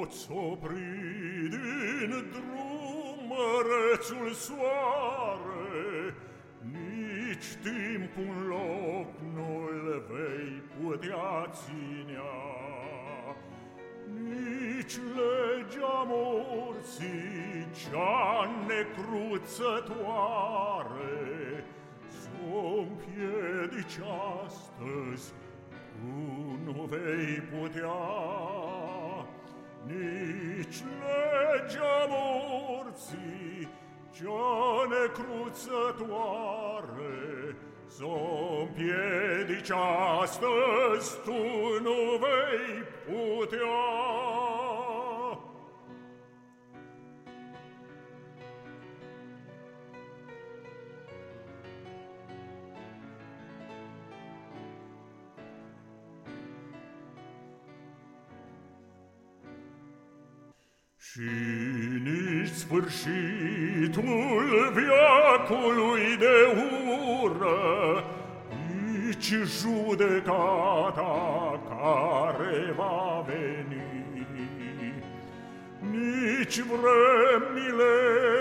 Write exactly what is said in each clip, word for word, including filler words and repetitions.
poți opri din drum mărețul soare, nici timpul loc nu-l vei putea ținea, nici legea morții cea necruțătoare s-o împiedici astăzi tu nu vei putea, nici legea morții cea necruțătoare s-o împiedici astăzi tu nu vei putea. Și nici sfârșitul veacului de ură, nici judecata care va veni, nici vremile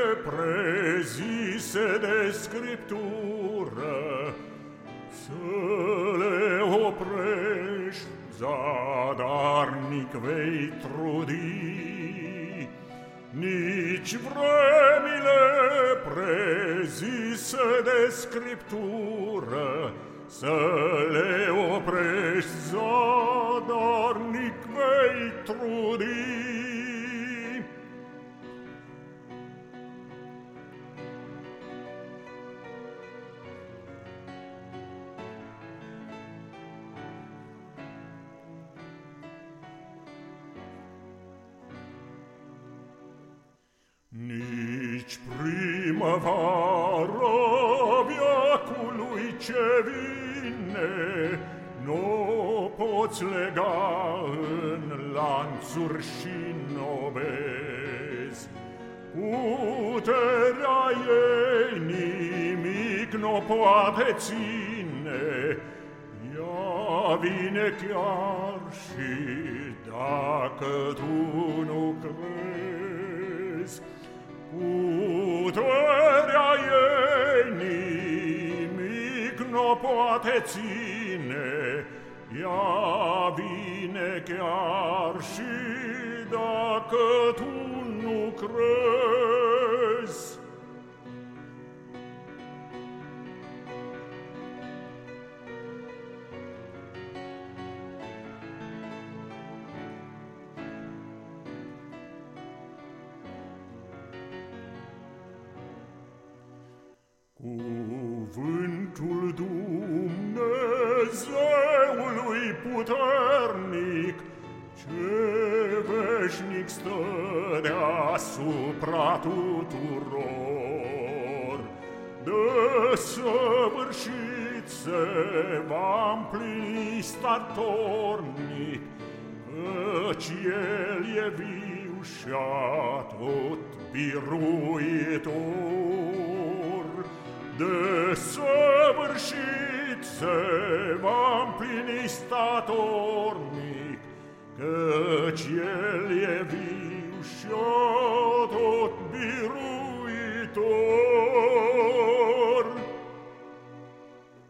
prezise de Scriptură să le oprești, zadarnic vei trudi, nici vremile prezise de Scriptură să le oprești, zadarnic vei trudi. Nici primăvara veacului ce vine n-o poți lega în lanțuri și n-o vezi. Puterea ei nimic n-o poate ține, ea vine chiar și dacă tu nu crezi. Puterea ei nimic n-o poate ține, ea vine chiar și dacă tu nu crezi. Cuvântul Dumnezeului puternic, ce veșnic stă deasupra tuturor, desăvârșit se va împlini statornic, căci El e viu și atot biruitor. Desăvârșit se va împlini statornic, căci El e viu și